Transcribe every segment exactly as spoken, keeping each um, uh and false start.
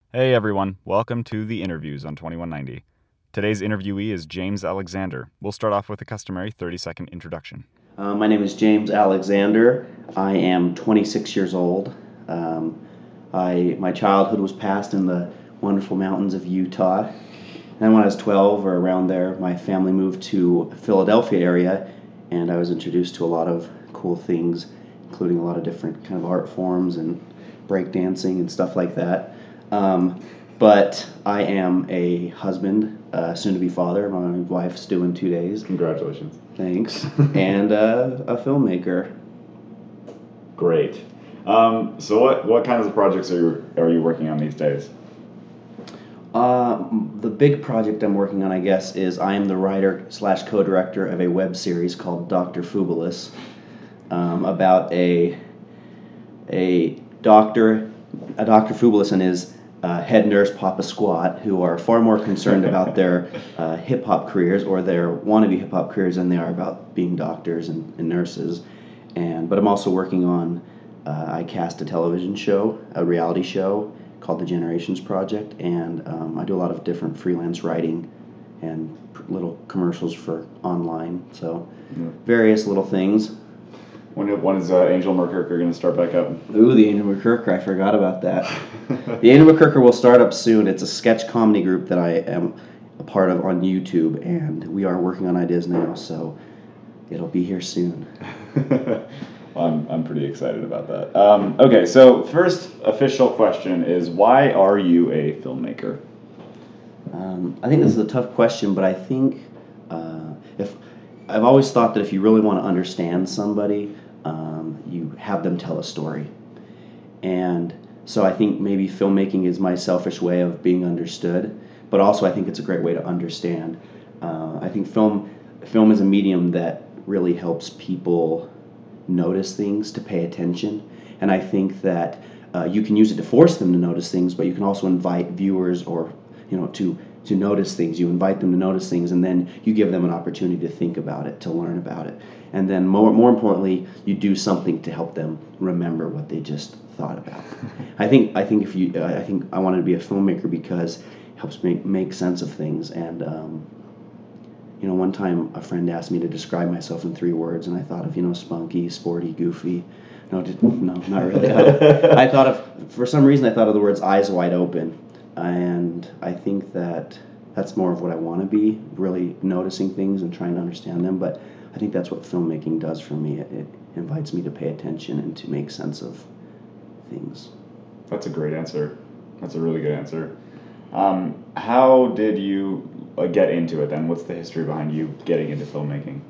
Hey everyone, welcome to the interviews on twenty-one ninety. Today's interviewee is James Alexander. We'll start off with a customary thirty second introduction. Uh, my name is James Alexander. I am twenty-six years old. Um, I my childhood was passed in the wonderful mountains of Utah. And when I was twelve or around there, my family moved to Philadelphia area, and I was introduced to a lot of cool things, including a lot of different kind of art forms and breakdancing and stuff like that. Um, but I am a husband, uh, soon-to-be father. My wife's due in two days. Congratulations. Thanks. And uh, a filmmaker. Great. Um, so what, what kinds of projects are you, are you working on these days? Uh, the big project I'm working on, I guess, is I am the writer slash co-director of a web series called Doctor Fubulis, um, about a a doctor, a Doctor Fubulis and his uh, head nurse Papa Squat, who are far more concerned about their uh, hip hop careers or their wannabe hip hop careers than they are about being doctors and, and nurses. And but I'm also working on uh, I cast a television show, a reality show called The Generations Project, and um, I do a lot of different freelance writing and pr- little commercials for online. So Yeah. various little things. When, when is uh, Angel McKirker going to start back up? Ooh, the Angel McKirker, I forgot about that. The Angel McKirker will start up soon. It's a sketch comedy group that I am a part of on YouTube, and we are working on ideas now, so it'll be here soon. Well, I'm, I'm pretty excited about that. Um, okay, so first official question is, why are you a filmmaker? Um, I think this is a tough question, but I think uh, if I've always thought that if you really want to understand somebody, um, you have them tell a story. And so I think maybe filmmaking is my selfish way of being understood, but also I think it's a great way to understand. Uh, I think film film is a medium that really helps people notice things, to pay attention, and I think that uh, you can use it to force them to notice things, but you can also invite viewers or you know to to notice things. You invite them to notice things, and then you give them an opportunity to think about it, to learn about it, and then more more importantly, you do something to help them remember what they just thought about. I think I think if you uh, I think I wanted to be a filmmaker because it helps make make sense of things. And um, you know, one time a friend asked me to describe myself in three words, and I thought of you know spunky, sporty, goofy. No, did, no, not really. I, I thought of for some reason I thought of the words eyes wide open, and I think that that's more of what I want to be, really noticing things and trying to understand them. But I think that's what filmmaking does for me. It, it invites me to pay attention and to make sense of things. That's a great answer. That's a really good answer. Um, how did you uh, get into it then? What's the history behind you getting into filmmaking?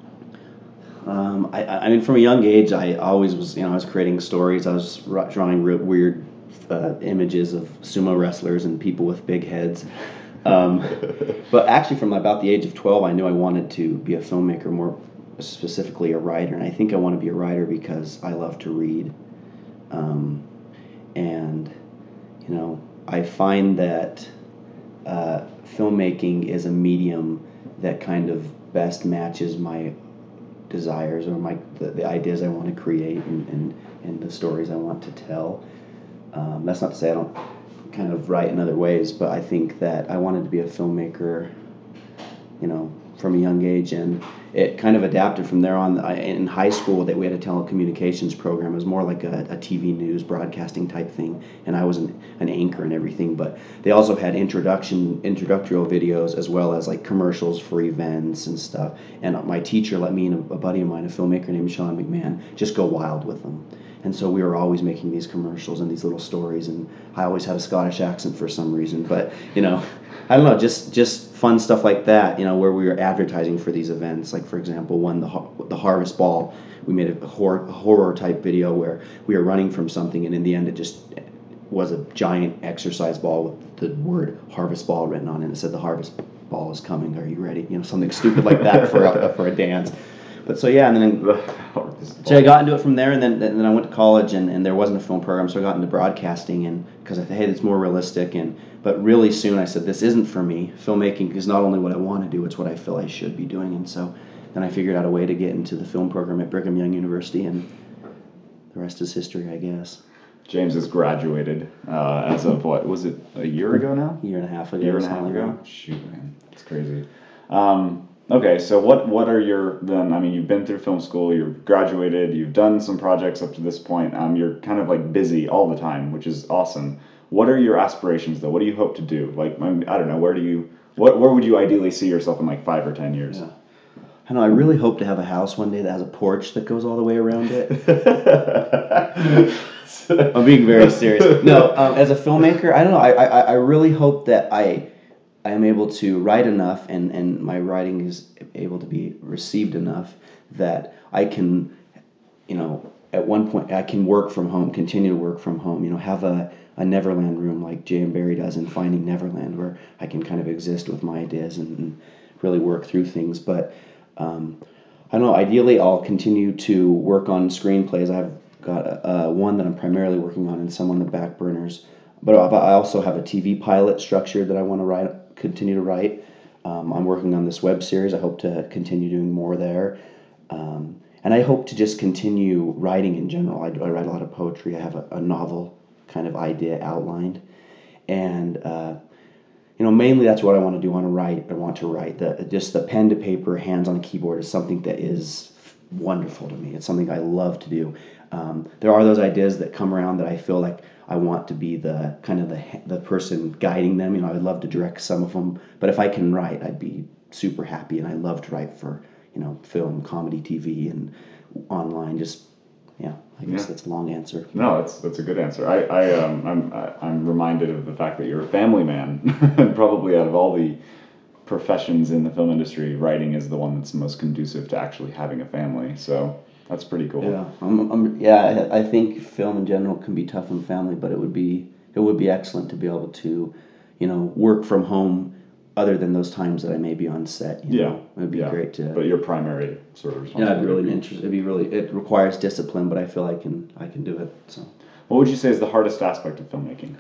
Um, I, I mean, from a young age, I always was, you know, I was creating stories. I was drawing re- weird uh, images of sumo wrestlers and people with big heads. Um, but actually, from about the age of twelve, I knew I wanted to be a filmmaker, more specifically a writer. And I think I want to be a writer because I love to read. Um, and, you know, I find that uh, filmmaking is a medium that kind of best matches my desires or my the, the ideas I want to create and, and, and the stories I want to tell. Um, that's not to say I don't kind of write in other ways, but I think that I wanted to be a filmmaker, you know, from a young age, and it kind of adapted from there on. I, in high school, that we had a telecommunications program. It was more like a, a T V news broadcasting type thing, and I was an, an anchor and everything. But they also had introduction, introductory videos as well as like commercials for events and stuff. And my teacher let me and a, a buddy of mine, a filmmaker named Sean McMahon, just go wild with them. And so we were always making these commercials and these little stories, and I always had a Scottish accent for some reason. But you know, I don't know, just just fun stuff like that. You know, where we were advertising for these events. Like for example, one the Har- the Harvest Ball. We made a horror, horror type video where we were running from something, and in the end, it just was a giant exercise ball with the word Harvest Ball written on it. And it said, "The Harvest Ball is coming. Are you ready?" You know, something stupid like that for a, for a dance. But so yeah, and then so I got into it from there, and then and then I went to college, and, and there wasn't a film program, so I got into broadcasting, and because I thought, hey, it's more realistic, and but really soon I said, this isn't for me. Filmmaking is not only what I want to do, it's what I feel I should be doing, and so then I figured out a way to get into the film program at Brigham Young University, and the rest is history, I guess. James has graduated uh, as of what was it a year ago now? A year and a half ago. A year and a half ago. Shoot, man, it's crazy. Um, okay, so what what are your then? I mean, you've been through film school, you've graduated, you've done some projects up to this point. Um, you're kind of like busy all the time, which is awesome. What are your aspirations though? What do you hope to do? Like, I, mean, I don't know. Where do you what where would you ideally see yourself in like five or ten years? Yeah. I know. I really hope to have a house one day that has a porch that goes all the way around it. I'm being very serious. No, um, as a filmmaker, I don't know. I, I, I really hope that I I am able to write enough, and, and my writing is able to be received enough that I can, you know, at one point I can work from home, continue to work from home. You know, have a, a Neverland room like J M Barrie does in Finding Neverland, where I can kind of exist with my ideas and, and really work through things. But um, I don't know. Ideally, I'll continue to work on screenplays. I've got uh, one that I'm primarily working on and some on the back burners. But I also have a T V pilot structured that I want to write, continue to write. Um, I'm working on this web series. I hope to continue doing more there. Um, and I hope to just continue writing in general. I, I write a lot of poetry. I have a, a novel kind of idea outlined. And, uh, you know, mainly that's what I want to do. I want to write. I want to write. The, just the pen to paper, hands on a keyboard is something that is wonderful to me. It's something I love to do. Um, there are those ideas that come around that I feel like I want to be the kind of the the person guiding them. You know, I would love to direct some of them, but if I can write, I'd be super happy. And I love to write for, you know, film, comedy, T V, and online. Just yeah, I guess yeah. That's a long answer. No, that's that's a good answer. I I um I'm I'm reminded of the fact that you're a family man. Probably out of all the professions in the film industry, writing is the one that's most conducive to actually having a family. So. That's pretty cool. Yeah, I'm, I'm, yeah. I, I think film in general can be tough on family, but it would be it would be excellent to be able to, you know, work from home, other than those times that I may be on set. You yeah, know? It would be yeah. great to. But your primary sort of responsibility. Yeah, it'd be really interesting. It'd be really. It requires discipline, but I feel I can I can do it. So. What would you say is the hardest aspect of filmmaking?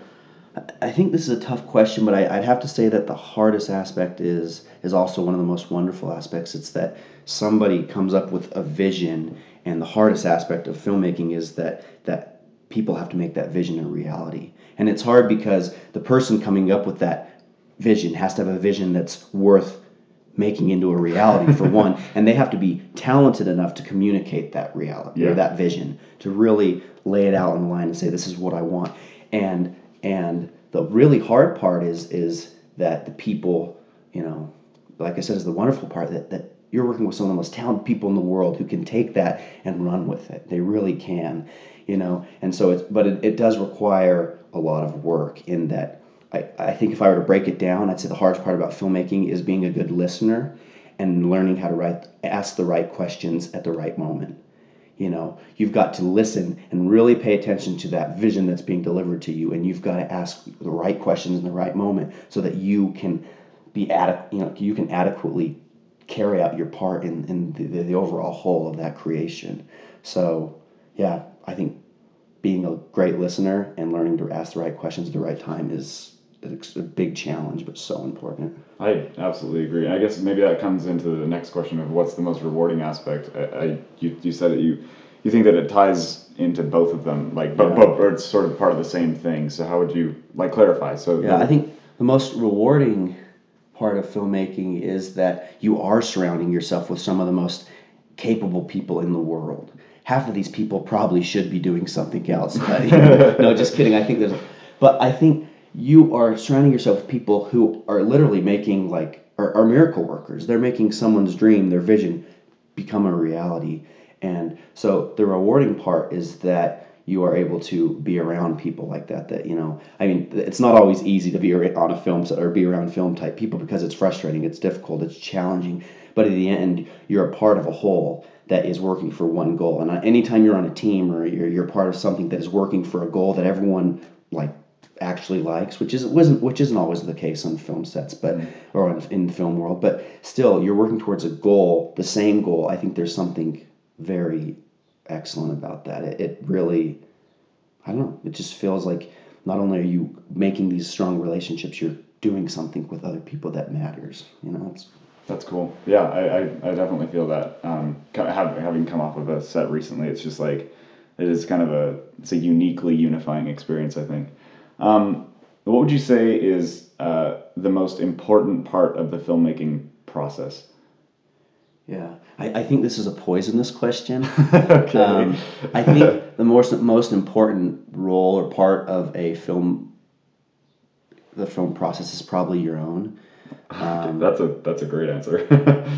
I think this is a tough question, but I, I'd have to say that the hardest aspect is is also one of the most wonderful aspects. It's that somebody comes up with a vision, and the hardest aspect of filmmaking is that that people have to make that vision a reality. And it's hard because the person coming up with that vision has to have a vision that's worth making into a reality, for one, and they have to be talented enough to communicate that reality yeah. or that vision, to really lay it out on the line and say, this is what I want. And And the really hard part is is that the people, you know, like I said, is the wonderful part that, that you're working with some of the most talented people in the world who can take that and run with it. They really can, you know. And so it's, but it, it does require a lot of work in that. I, I think if I were to break it down, I'd say the hardest part about filmmaking is being a good listener and learning how to write, ask the right questions at the right moment. You know, you've got to listen and really pay attention to that vision that's being delivered to you, and you've got to ask the right questions in the right moment so that you can be adequate. You know, you can adequately carry out your part in, in the, the overall whole of that creation. So, yeah, I think being a great listener and learning to ask the right questions at the right time is a big challenge, but so important. I absolutely agree. I guess maybe that comes into the next question of what's the most rewarding aspect. I, I you, you said that you you think that it ties into both of them, like, but, yeah. but or it's sort of part of the same thing. So how would you like clarify? So yeah, the, I think the most rewarding part of filmmaking is that you are surrounding yourself with some of the most capable people in the world. Half of these people probably should be doing something else. But, no, just kidding. I think there's, but I think. You are surrounding yourself with people who are literally making, like, are, are miracle workers. They're making someone's dream, their vision, become a reality. And so the rewarding part is that you are able to be around people like that, that, you know, I mean, it's not always easy to be on a film set or be around film type people because it's frustrating, it's difficult, it's challenging. But at the end, you're a part of a whole that is working for one goal. And anytime you're on a team or you're, you're part of something that is working for a goal that everyone, like, actually likes, which is wasn't which isn't always the case on film sets, but mm. or on, in the film world, but still you're working towards a goal, the same goal. I think there's something very excellent about that. It, it really, I don't know, it just feels like not only are you making these strong relationships, you're doing something with other people that matters. You know, it's that's cool. Yeah, I I, I definitely feel that. Um, having having come off of a set recently, it's just like. it is kind of a it's a uniquely unifying experience, I think. Um, what would you say is uh, the most important part of the filmmaking process? Yeah, I, I think this is a poisonous question. Okay. Um, I think the most most important role or part of a film, the film process, is probably your own. Um, that's a that's a great answer.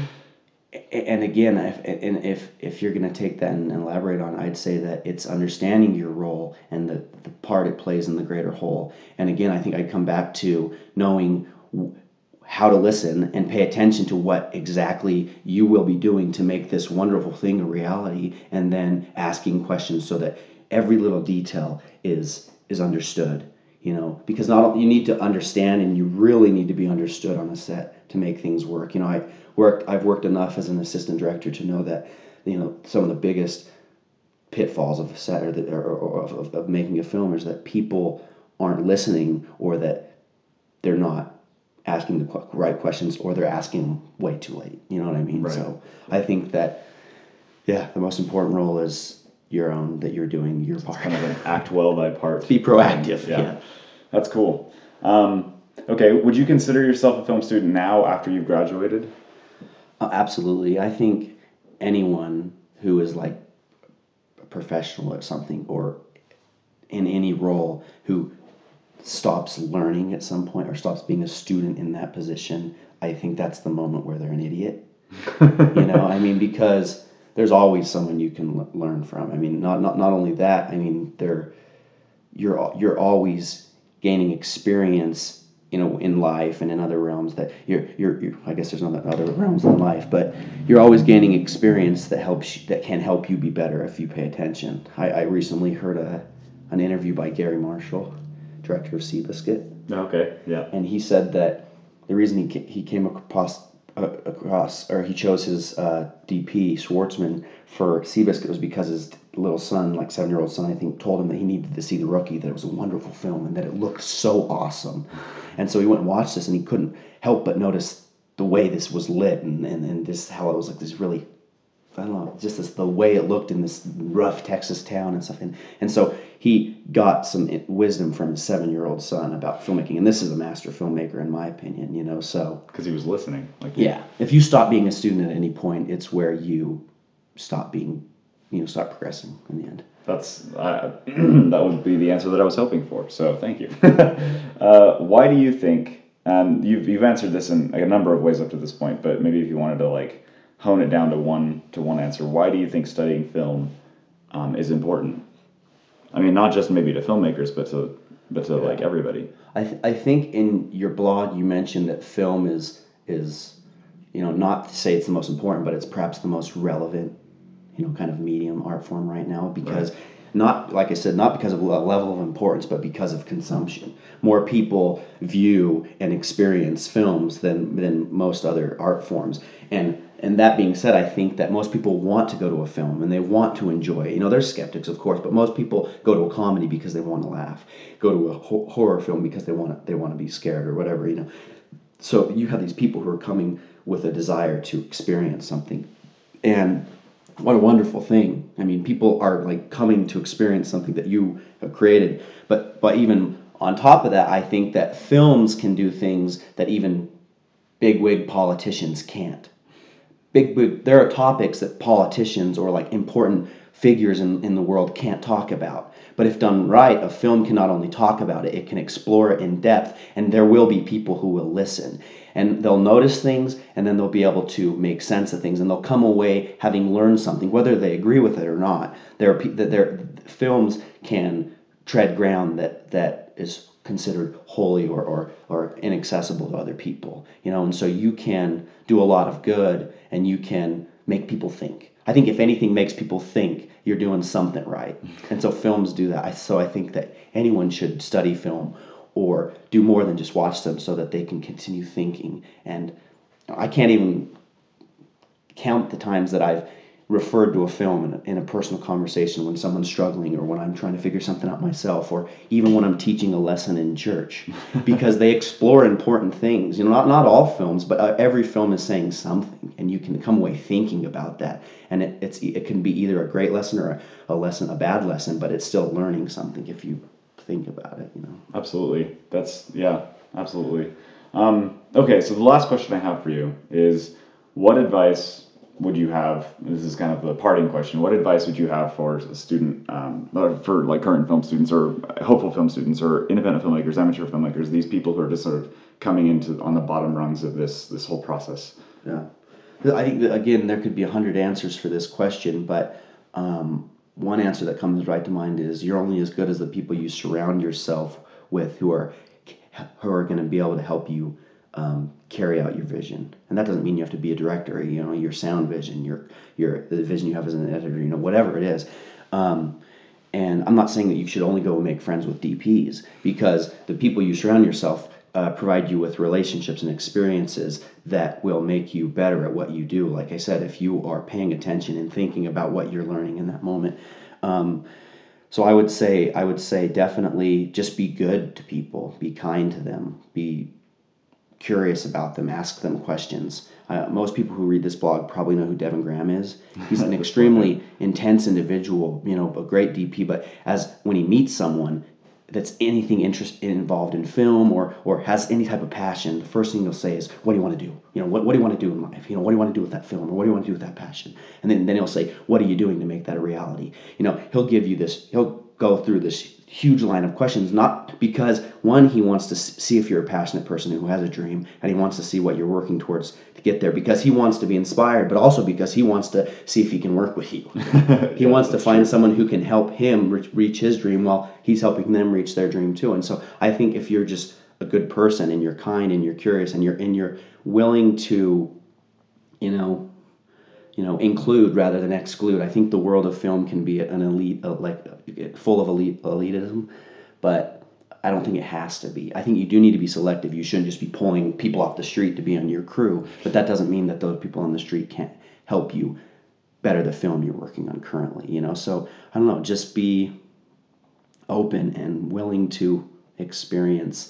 and again, if and if if you're going to take that and elaborate on, I'd say that it's understanding your role and the, the part it plays in the greater whole. And again, I think I'd come back to knowing how to listen and pay attention to what exactly you will be doing to make this wonderful thing a reality, and then asking questions so that every little detail is is understood. You know, because not you need to understand, and you really need to be understood on a set to make things work. You know, I worked I've worked enough as an assistant director to know that, you know, some of the biggest pitfalls of a set or, the, or, or of, of making a film is that people aren't listening, or that they're not asking the right questions, or they're asking way too late. You know what I mean? Right. So I think that, yeah, the most important role is your own, that you're doing your part. It's kind of an act well by part. Be proactive. Yeah. yeah. That's cool. Um, okay, would you consider yourself a film student now after you've graduated? Uh, absolutely. I think anyone who is like a professional at something, or in any role, who stops learning at some point or stops being a student in that position, I think that's the moment where they're an idiot. You know, I mean, because there's always someone you can l- learn from. I mean, not not not only that. I mean, they're you're you're always gaining experience, you know, in life and in other realms that you're you're, you're I guess there's not other realms in life, but you're always gaining experience that helps that can help you be better if you pay attention. I, I recently heard a an interview by Gary Marshall, director of Seabiscuit. Okay, yeah. And he said that the reason he he came across uh, across or he chose his uh, D P Schwartzman for Seabiscuit was because his little son, like seven year old son, I think, told him that he needed to see The Rookie, that it was a wonderful film and that it looked so awesome. And so he went and watched this, and he couldn't help but notice the way this was lit, and and, and this how it was like this really, I don't know, just this, the way it looked in this rough Texas town and stuff. And, and so he got some wisdom from his seven-year-old son about filmmaking. And this is a master filmmaker, in my opinion, you know, so. Because he was listening. Like yeah. If you stop being a student at any point, it's where you stop being, you know, start progressing in the end. That's, uh, that would be the answer that I was hoping for. So thank you. uh, why do you think, um, you've, you've answered this in like, a number of ways up to this point, but maybe if you wanted to like, hone it down to one to one answer. Why do you think studying film um, is important? I mean, not just maybe to filmmakers, but to but to yeah. like everybody. I th- I think in your blog you mentioned that film is is you know, not to say it's the most important, but it's perhaps the most relevant, you know, kind of medium art form right now, because right. not like I said, not because of a level of importance, but because of consumption. More people view and experience films than than most other art forms, and. And that being said, I think that most people want to go to a film and they want to enjoy it. You know, there's skeptics, of course, but most people go to a comedy because they want to laugh, go to a ho- horror film because they want to, they want to be scared or whatever, you know. So you have these people who are coming with a desire to experience something. And what a wonderful thing. I mean, people are like coming to experience something that you have created. But, but even on top of that, I think that films can do things that even bigwig politicians can't. Big, big, there are topics that politicians or like important figures in, in the world can't talk about. But if done right, a film can not only talk about it, it can explore it in depth, and there will be people who will listen. And they'll notice things, and then they'll be able to make sense of things, and they'll come away having learned something, whether they agree with it or not. There are that there films can tread ground that that is considered holy or, or or inaccessible to other people, you know, and so you can do a lot of good and you can make people think. I think if anything makes people think, you're doing something right. And so films do that. I, so I think that anyone should study film or do more than just watch them so that they can continue thinking. And I can't even count the times that I've referred to a film in a, in a personal conversation when someone's struggling, or when I'm trying to figure something out myself, or even when I'm teaching a lesson in church, because they explore important things. You know, not not all films, but uh, every film is saying something, and you can come away thinking about that. And it, it's it can be either a great lesson or a, a lesson, a bad lesson, but it's still learning something if you think about it. You know. Absolutely. That's yeah. Absolutely. Um, okay, so the last question I have for you is, what advice would you have? This is kind of the parting question. What advice would you have for a student, um, for like current film students or hopeful film students or independent filmmakers, amateur filmmakers, these people who are just sort of coming into on the bottom rungs of this this whole process? Yeah, I think that, again, there could be a hundred answers for this question, but um, one answer that comes right to mind is you're only as good as the people you surround yourself with, who are who are going to be able to help you um, carry out your vision. And that doesn't mean you have to be a director. You know, your sound vision, your your the vision you have as an editor, you know, whatever it is. Um, and I'm not saying that you should only go and make friends with D Ps, because the people you surround yourself uh, provide you with relationships and experiences that will make you better at what you do. Like I said, if you are paying attention and thinking about what you're learning in that moment. Um, So I would say, I would say definitely just be good to people, be kind to them, be curious about them, ask them questions. Uh, most people who read this blog probably know who Devin Graham is. He's an extremely intense individual, you know, a great D P, but as when he meets someone that's anything interest involved in film, or or has any type of passion, the first thing he'll say is, what do you want to do? You know, what, what do you want to do in life? You know, what do you want to do with that film? Or what do you want to do with that passion? And then, then he'll say, what are you doing to make that a reality? You know, he'll give you this, he'll go through this huge line of questions, not because, one, he wants to see if you're a passionate person who has a dream, and he wants to see what you're working towards to get there, because he wants to be inspired, but also because he wants to see if he can work with you. He yeah, wants to find true. someone who can help him re- reach his dream while he's helping them reach their dream too. And so I think if you're just a good person, and you're kind, and you're curious, and you're and you're willing to, you know, you know, include rather than exclude. I think the world of film can be an elite, uh, like uh, full of elite elitism, but I don't think it has to be. I think you do need to be selective. You shouldn't just be pulling people off the street to be on your crew, but that doesn't mean that those people on the street can't help you better the film you're working on currently. You know, so I don't know. Just be open and willing to experience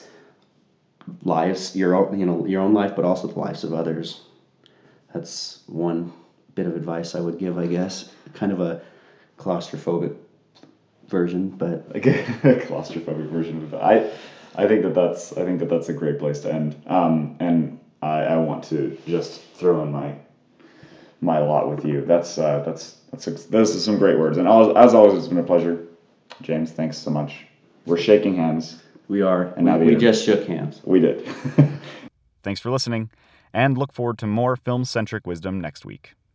lives, your own, you know, your own life, but also the lives of others. That's one bit of advice I would give, I guess. Kind of a claustrophobic version, but like a claustrophobic version of it. I, I think that that's I think that that's a great place to end. Um, and I, I want to just throw in my my lot with you. That's uh, that's that's those are some great words. And as always, it's been a pleasure, James. Thanks so much. We're shaking hands. We are. And we, now we just shook hands. We did. Thanks for listening, and look forward to more film-centric wisdom next week.